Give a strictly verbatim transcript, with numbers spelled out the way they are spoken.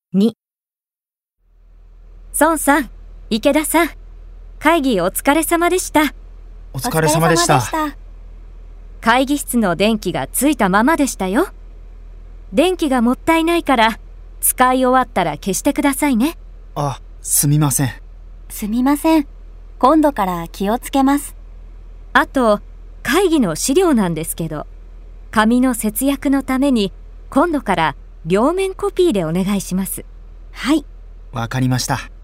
に、孫さん、池田さん、会議お疲れ様でした。 お疲れ様でした。 会議室の電気がついたままでしたよ。電気がもったいないから、使い終わったら消してくださいね。 あ、すみません。 すみません。今度から気をつけます。 あと、会議の資料なんですけど、紙の節約のために、今度から両面コピーでお願いします。 はい。 わかりました。